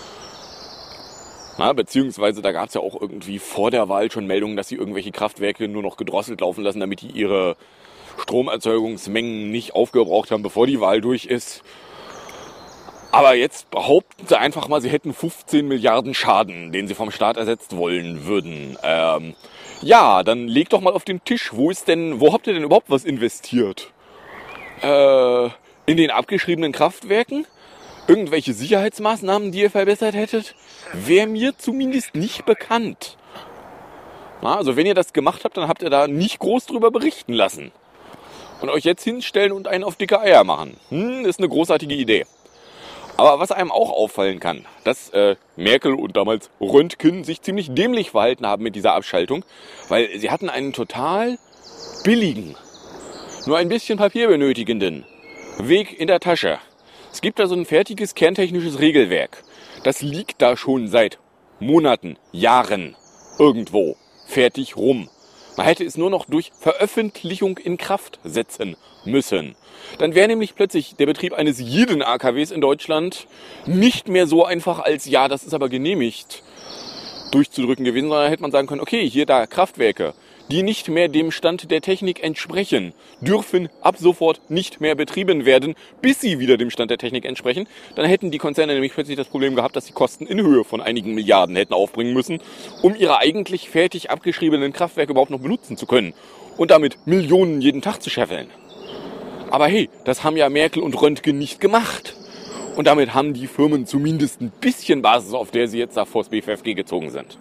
Na, beziehungsweise da gab es ja auch irgendwie vor der Wahl schon Meldungen, dass sie irgendwelche Kraftwerke nur noch gedrosselt laufen lassen, damit die ihre Stromerzeugungsmengen nicht aufgebraucht haben, bevor die Wahl durch ist. Aber jetzt behaupten sie einfach mal, sie hätten 15 Milliarden Schaden, den sie vom Staat ersetzt wollen würden. Ja, dann legt doch mal auf den Tisch, wo habt ihr denn überhaupt was investiert? In den abgeschriebenen Kraftwerken? Irgendwelche Sicherheitsmaßnahmen, die ihr verbessert hättet? Wäre mir zumindest nicht bekannt. Na, also wenn ihr das gemacht habt, dann habt ihr da nicht groß drüber berichten lassen. Und euch jetzt hinstellen und einen auf dicke Eier machen. Ist eine großartige Idee. Aber was einem auch auffallen kann, dass Merkel und damals Röntgen sich ziemlich dämlich verhalten haben mit dieser Abschaltung, weil sie hatten einen total billigen, nur ein bisschen Papier benötigenden Weg in der Tasche. Es gibt da so ein fertiges kerntechnisches Regelwerk. Das liegt da schon seit Monaten, Jahren irgendwo fertig rum. Man hätte es nur noch durch Veröffentlichung in Kraft setzen müssen. Dann wäre nämlich plötzlich der Betrieb eines jeden AKWs in Deutschland nicht mehr so einfach als, ja, das ist aber genehmigt, durchzudrücken gewesen, sondern hätte man sagen können, okay, hier da Kraftwerke, die nicht mehr dem Stand der Technik entsprechen, dürfen ab sofort nicht mehr betrieben werden, bis sie wieder dem Stand der Technik entsprechen. Dann hätten die Konzerne nämlich plötzlich das Problem gehabt, dass sie Kosten in Höhe von einigen Milliarden hätten aufbringen müssen, um ihre eigentlich fertig abgeschriebenen Kraftwerke überhaupt noch benutzen zu können und damit Millionen jeden Tag zu scheffeln. Aber hey, das haben ja Merkel und Röntgen nicht gemacht. Und damit haben die Firmen zumindest ein bisschen Basis, auf der sie jetzt nach vors BFFG gezogen sind.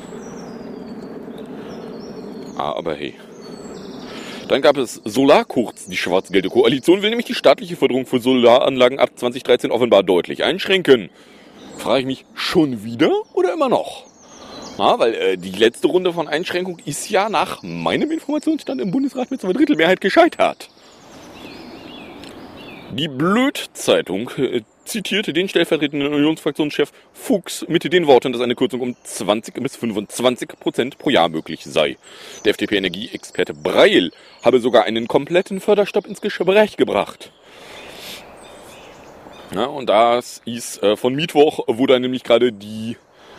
Aber hey. Dann gab es Solarkurz. Die Schwarz-Gelbe-Koalition will nämlich die staatliche Förderung für Solaranlagen ab 2013 offenbar deutlich einschränken. Frage ich mich, schon wieder oder immer noch? Weil die letzte Runde von Einschränkung ist ja nach meinem Informationsstand im Bundesrat mit 2/3 Mehrheit gescheitert. Die Blöd-Zeitung zitierte den stellvertretenden Unionsfraktionschef Fuchs mit den Worten, dass eine Kürzung um 20 bis 25% pro Jahr möglich sei. Der FDP-Energieexperte Breil habe sogar einen kompletten Förderstopp ins Gespräch gebracht. Ja, und das ist von Mittwoch, wo dann nämlich gerade die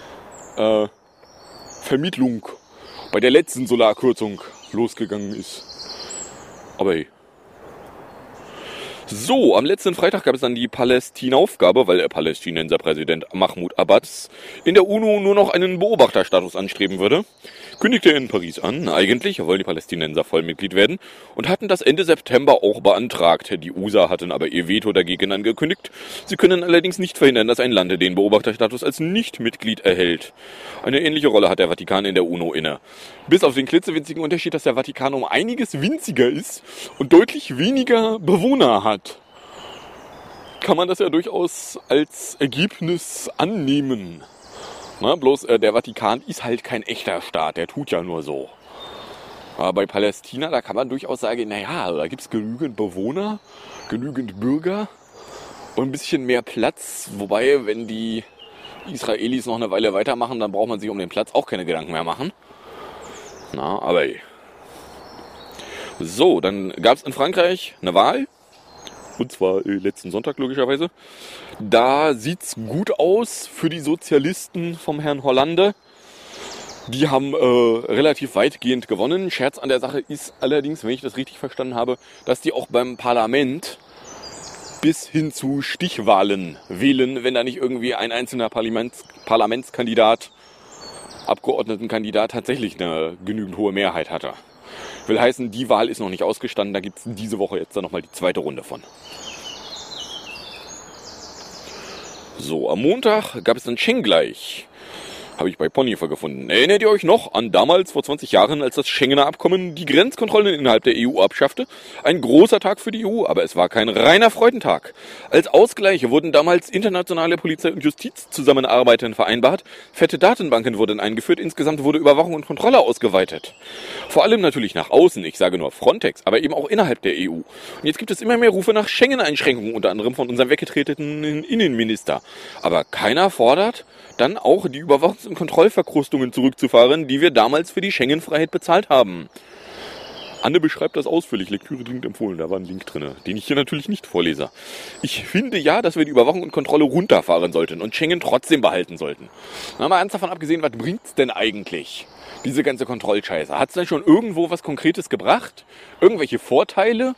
Vermittlung bei der letzten Solarkürzung losgegangen ist. Aber hey. So, am letzten Freitag gab es dann die Palästinaufgabe, weil der Palästinenserpräsident Mahmoud Abbas in der UNO nur noch einen Beobachterstatus anstreben würde. Kündigte er in Paris an, eigentlich wollen die Palästinenser Vollmitglied werden und hatten das Ende September auch beantragt. Die USA hatten aber ihr Veto dagegen angekündigt. Sie können allerdings nicht verhindern, dass ein Land den Beobachterstatus als Nichtmitglied erhält. Eine ähnliche Rolle hat der Vatikan in der UNO inne. Bis auf den klitzewinzigen Unterschied, dass der Vatikan um einiges winziger ist und deutlich weniger Bewohner hat, kann man das ja durchaus als Ergebnis annehmen. Na, bloß der Vatikan ist halt kein echter Staat, der tut ja nur so. Aber bei Palästina, da kann man durchaus sagen, naja, da gibt es genügend Bewohner, genügend Bürger und ein bisschen mehr Platz. Wobei, wenn die Israelis noch eine Weile weitermachen, dann braucht man sich um den Platz auch keine Gedanken mehr machen. Na, aber ey. So, dann gab es in Frankreich eine Wahl. Und zwar letzten Sonntag logischerweise. Da sieht's gut aus für die Sozialisten vom Herrn Hollande. Die haben relativ weitgehend gewonnen. Scherz an der Sache ist allerdings, wenn ich das richtig verstanden habe, dass die auch beim Parlament bis hin zu Stichwahlen wählen, wenn da nicht irgendwie ein einzelner Parlamentskandidat, Abgeordnetenkandidat tatsächlich eine genügend hohe Mehrheit hatte. Will heißen, die Wahl ist noch nicht ausgestanden, da gibt es diese Woche jetzt dann nochmal die zweite Runde von. So, am Montag gab es dann Schengleich. Habe ich bei Ponyhofer gefunden. Erinnert ihr euch noch an damals, vor 20 Jahren, als das Schengener Abkommen die Grenzkontrollen innerhalb der EU abschaffte? Ein großer Tag für die EU, aber es war kein reiner Freudentag. Als Ausgleich wurden damals internationale Polizei- und Justizzusammenarbeiten vereinbart, fette Datenbanken wurden eingeführt, insgesamt wurde Überwachung und Kontrolle ausgeweitet. Vor allem natürlich nach außen, ich sage nur Frontex, aber eben auch innerhalb der EU. Und jetzt gibt es immer mehr Rufe nach Schengen-Einschränkungen, unter anderem von unserem weggetretenen Innenminister. Aber keiner fordert, dann auch die Überwachungs- und Kontrollverkrustungen zurückzufahren, die wir damals für die Schengen-Freiheit bezahlt haben. Anne beschreibt das ausführlich, Lektüre dringend empfohlen, da war ein Link drin, den ich hier natürlich nicht vorlese. Ich finde ja, dass wir die Überwachung und Kontrolle runterfahren sollten und Schengen trotzdem behalten sollten. Na, mal ganz davon abgesehen, was bringt's denn eigentlich, diese ganze Kontrollscheiße? Hat's denn schon irgendwo was Konkretes gebracht? Irgendwelche Vorteile?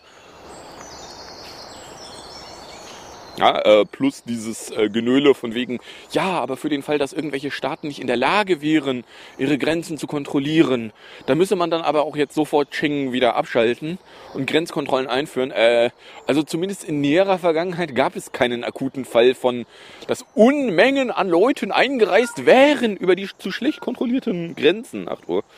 Ja, plus dieses Genöle von wegen, ja, aber für den Fall, dass irgendwelche Staaten nicht in der Lage wären, ihre Grenzen zu kontrollieren, da müsse man dann aber auch jetzt sofort Schengen wieder abschalten und Grenzkontrollen einführen. Also zumindest in näherer Vergangenheit gab es keinen akuten Fall von, dass Unmengen an Leuten eingereist wären über die zu schlecht kontrollierten Grenzen. 8 Uhr.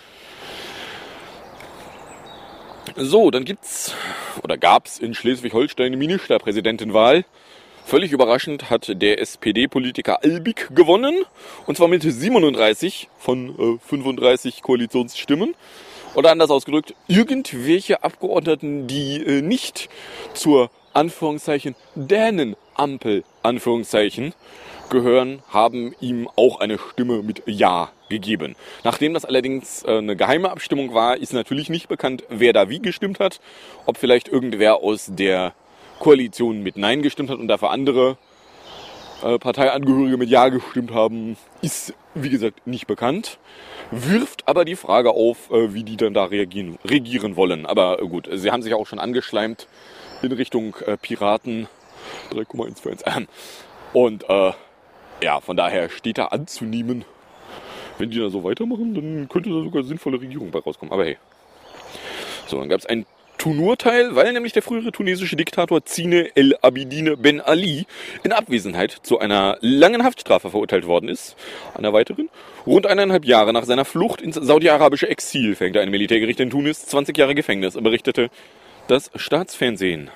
So, dann gab's in Schleswig-Holstein eine Ministerpräsidentenwahl. Völlig überraschend hat der SPD-Politiker Albig gewonnen. Und zwar mit 37 von 35 Koalitionsstimmen. Oder anders ausgedrückt, irgendwelche Abgeordneten, die nicht zur Anführungszeichen Dänenampel Anführungszeichen gehören, haben ihm auch eine Stimme mit Ja gegeben. Nachdem das allerdings eine geheime Abstimmung war, ist natürlich nicht bekannt, wer da wie gestimmt hat. Ob vielleicht irgendwer aus der Koalition mit Nein gestimmt hat und dafür andere Parteiangehörige mit Ja gestimmt haben, ist, wie gesagt, nicht bekannt. Wirft aber die Frage auf, wie die dann da regieren wollen. Aber gut, sie haben sich auch schon angeschleimt in Richtung Piraten 3,141. Und ja, von daher steht da anzunehmen, wenn die da so weitermachen, dann könnte da sogar sinnvolle Regierung bei rauskommen. Aber hey. So, dann gab es ein Tun-Urteil, weil nämlich der frühere tunesische Diktator Zine El Abidine Ben Ali in Abwesenheit zu einer langen Haftstrafe verurteilt worden ist. Einer weiteren. Rund 1,5 Jahre nach seiner Flucht ins saudi-arabische Exil verhängte ein Militärgericht in Tunis 20 Jahre Gefängnis, berichtete das Staatsfernsehen.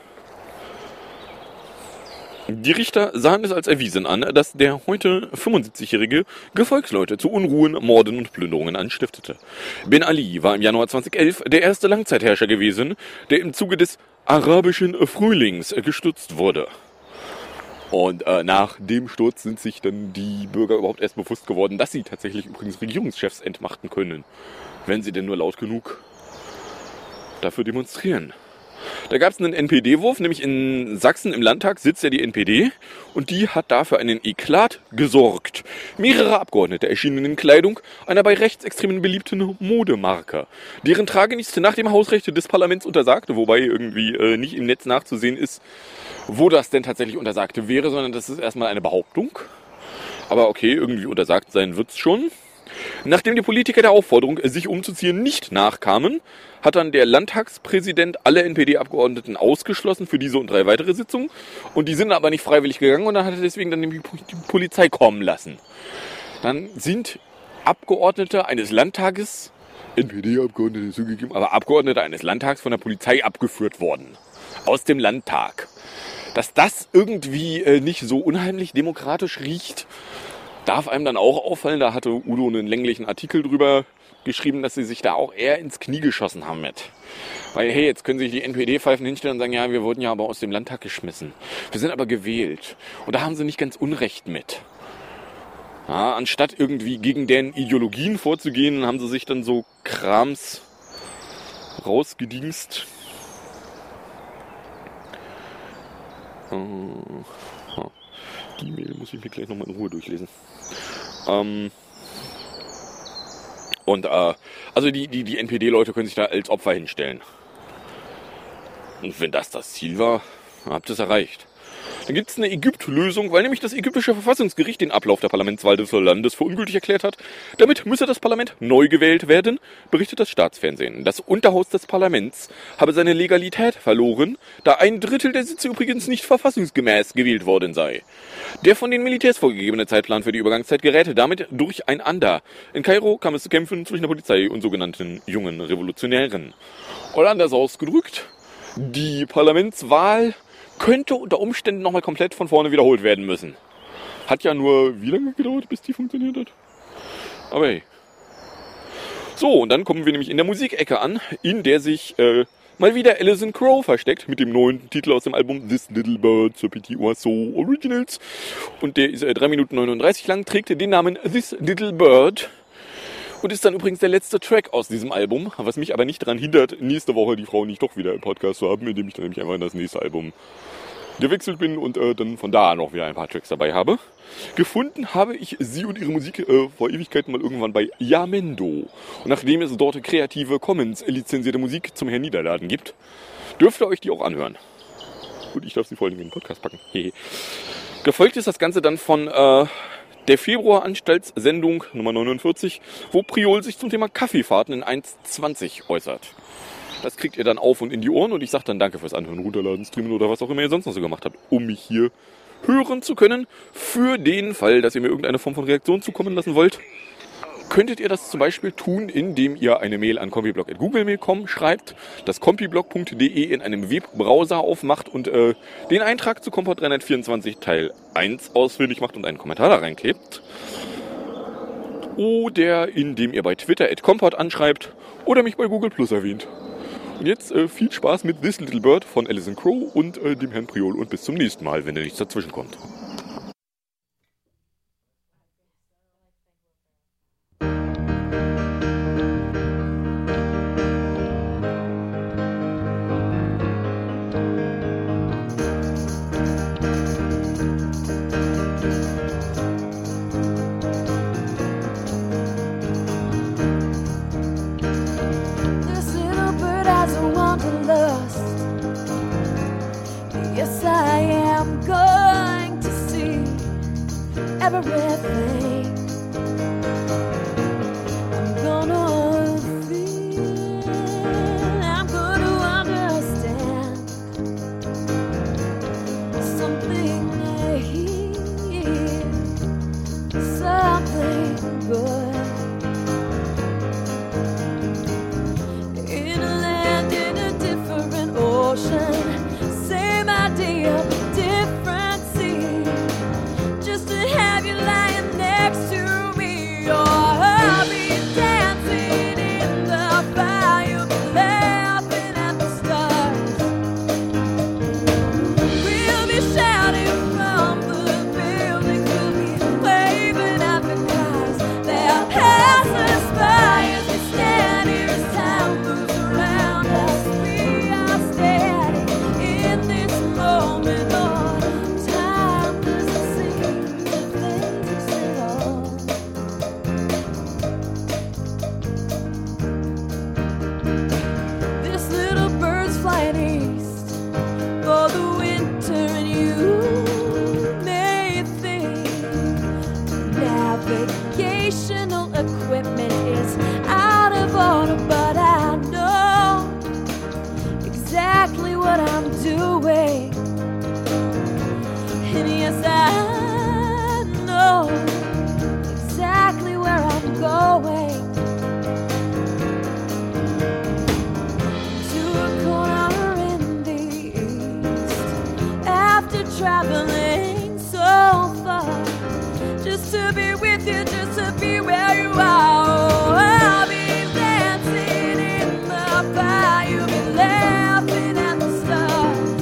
Die Richter sahen es als erwiesen an, dass der heute 75-jährige Gefolgsleute zu Unruhen, Morden und Plünderungen anstiftete. Ben Ali war im Januar 2011 der erste Langzeitherrscher gewesen, der im Zuge des arabischen Frühlings gestürzt wurde. Und nach dem Sturz sind sich dann die Bürger überhaupt erst bewusst geworden, dass sie tatsächlich übrigens Regierungschefs entmachten können, wenn sie denn nur laut genug dafür demonstrieren. Da gab es einen NPD-Wurf, nämlich in Sachsen im Landtag sitzt ja die NPD und die hat dafür einen Eklat gesorgt. Mehrere Abgeordnete erschienen in Kleidung einer bei Rechtsextremen beliebten Modemarke, deren Tragenichte nach dem Hausrecht des Parlaments untersagte, wobei irgendwie nicht im Netz nachzusehen ist, wo das denn tatsächlich untersagt wäre, sondern das ist erstmal eine Behauptung. Aber okay, irgendwie untersagt sein wird's schon. Nachdem die Politiker der Aufforderung, sich umzuziehen, nicht nachkamen, hat dann der Landtagspräsident alle NPD-Abgeordneten ausgeschlossen für diese und 3 weitere Sitzungen. Und die sind aber nicht freiwillig gegangen und dann hat er deswegen dann die Polizei kommen lassen. Dann sind Abgeordnete eines Landtages, NPD-Abgeordnete zugegeben, aber Abgeordnete eines Landtags von der Polizei abgeführt worden. Aus dem Landtag. Dass das irgendwie nicht so unheimlich demokratisch riecht, darf einem dann auch auffallen. Da hatte Udo einen länglichen Artikel drüber geschrieben, dass sie sich da auch eher ins Knie geschossen haben mit. Weil, hey, jetzt können sich die NPD-Pfeifen hinstellen und sagen, ja, wir wurden ja aber aus dem Landtag geschmissen. Wir sind aber gewählt. Und da haben sie nicht ganz Unrecht mit. Ja, anstatt irgendwie gegen deren Ideologien vorzugehen, haben sie sich dann so Krams rausgedingst. Die Mail muss ich mir gleich nochmal in Ruhe durchlesen. Also die NPD-Leute können sich da als Opfer hinstellen. Und wenn das Ziel war, habt ihr es erreicht. Dann gibt es eine Ägypt-Lösung, weil nämlich das ägyptische Verfassungsgericht den Ablauf der Parlamentswahl des Landes für ungültig erklärt hat. Damit müsse das Parlament neu gewählt werden, berichtet das Staatsfernsehen. Das Unterhaus des Parlaments habe seine Legalität verloren, da 1/3 der Sitze übrigens nicht verfassungsgemäß gewählt worden sei. Der von den Militärs vorgegebene Zeitplan für die Übergangszeit geräte damit durcheinander. In Kairo kam es zu Kämpfen zwischen der Polizei und sogenannten jungen Revolutionären. Oder anders ausgedrückt, die Parlamentswahl könnte unter Umständen nochmal komplett von vorne wiederholt werden müssen. Hat ja nur wie lange gedauert, bis die funktioniert hat? Aber hey. So, und dann kommen wir nämlich in der Musikecke an, in der sich mal wieder Alison Krauss versteckt mit dem neuen Titel aus dem Album This Little Bird, The Petit Oiseau Originals. Und der ist 3 Minuten 39 lang, trägt den Namen This Little Bird. Und ist dann übrigens der letzte Track aus diesem Album, was mich aber nicht daran hindert, nächste Woche die Frau nicht doch wieder im Podcast zu haben, indem ich dann nämlich einfach in das nächste Album gewechselt bin und dann von da noch wieder ein paar Tracks dabei habe. Gefunden habe ich sie und ihre Musik vor Ewigkeiten mal irgendwann bei Yamendo. Und nachdem es dort Creative Commons lizenzierte Musik zum Herniederladen gibt, dürft ihr euch die auch anhören. Und ich darf sie vor allem in den Podcast packen. Gefolgt ist das Ganze dann von der Februaranstaltssendung Nummer 49, wo Priol sich zum Thema Kaffeefahrten in 1.20 äußert. Das kriegt ihr dann auf und in die Ohren und ich sage dann danke fürs Anhören, Runterladen, Streamen oder was auch immer ihr sonst noch so gemacht habt, um mich hier hören zu können. Für den Fall, dass ihr mir irgendeine Form von Reaktion zukommen lassen wollt, könntet ihr das zum Beispiel tun, indem ihr eine Mail an compiblog@googlemail.com schreibt, das compiblog.de in einem Webbrowser aufmacht und den Eintrag zu Kompott 324 Teil 1 ausfindig macht und einen Kommentar da reinklebt. Oder indem ihr bei Twitter @kompott anschreibt oder mich bei Google Plus erwähnt. Und jetzt viel Spaß mit This Little Bird von Alison Krauss und dem Herrn Priol und bis zum nächsten Mal, wenn da nichts dazwischen kommt. Yes, I am going to see everything. I'm gonna feel, I'm gonna understand something I hear, something good. In a land, in a different ocean, same idea, different scene. Just to have you lying next to me, you're navigational equipment is out of order, but I know exactly what I'm doing. And yes, I know exactly where I'm going. To a corner in the east, after traveling so far, just to be with you, just to be where you are. Oh, I'll be dancing in the fire, you'll be laughing at the stars.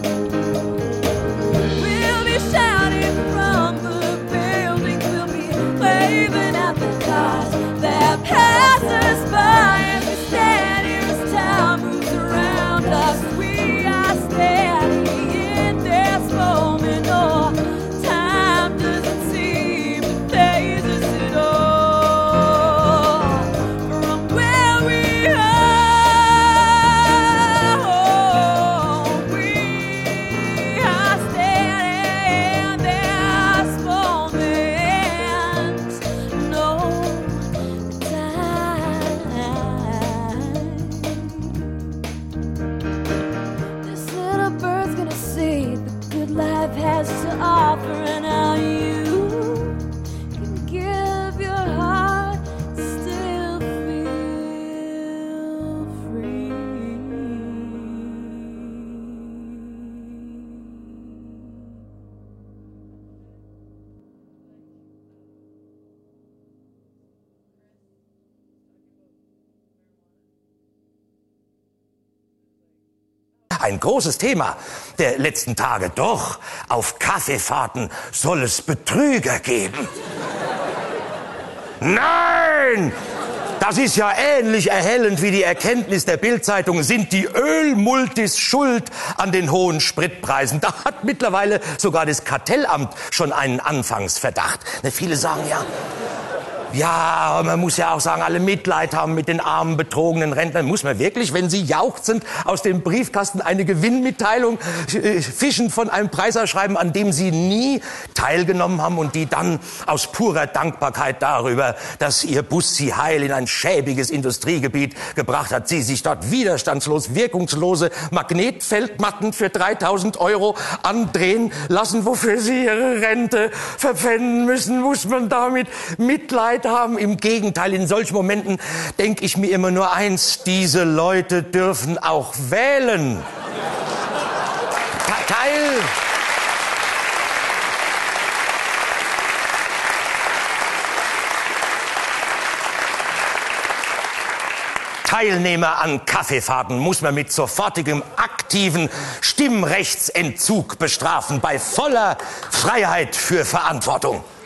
We'll be shouting from the buildings, we'll be waving at the cars that pass us by. As we stand here as time moves around us, we are standing in this moment. Oh, time doesn't seem to phase us at all. From where we are standing in this moment. No time. This little bird's gonna see the good life has to offer, and how you can give your heart, still feel free. Ein großes Thema der letzten Tage. Doch, auf Kaffeefahrten soll es Betrüger geben. Nein! Das ist ja ähnlich erhellend wie die Erkenntnis der Bild-Zeitung. Sind die Ölmultis schuld an den hohen Spritpreisen? Da hat mittlerweile sogar das Kartellamt schon einen Anfangsverdacht. Viele sagen ja, man muss ja auch sagen, alle Mitleid haben mit den armen, betrogenen Rentnern. Muss man wirklich, wenn sie jauchzend aus dem Briefkasten eine Gewinnmitteilung fischen von einem Preisausschreiben, an dem sie nie teilgenommen haben, und die dann aus purer Dankbarkeit darüber, dass ihr Bus sie heil in ein schäbiges Industriegebiet gebracht hat, sie sich dort widerstandslos wirkungslose Magnetfeldmatten für 3.000 € andrehen lassen, wofür sie ihre Rente verpfänden müssen, muss man damit Mitleid haben. Im Gegenteil, in solchen Momenten denke ich mir immer nur eins: diese Leute dürfen auch wählen. Teilnehmer an Kaffeefahrten muss man mit sofortigem aktiven Stimmrechtsentzug bestrafen, bei voller Freiheit für Verantwortung.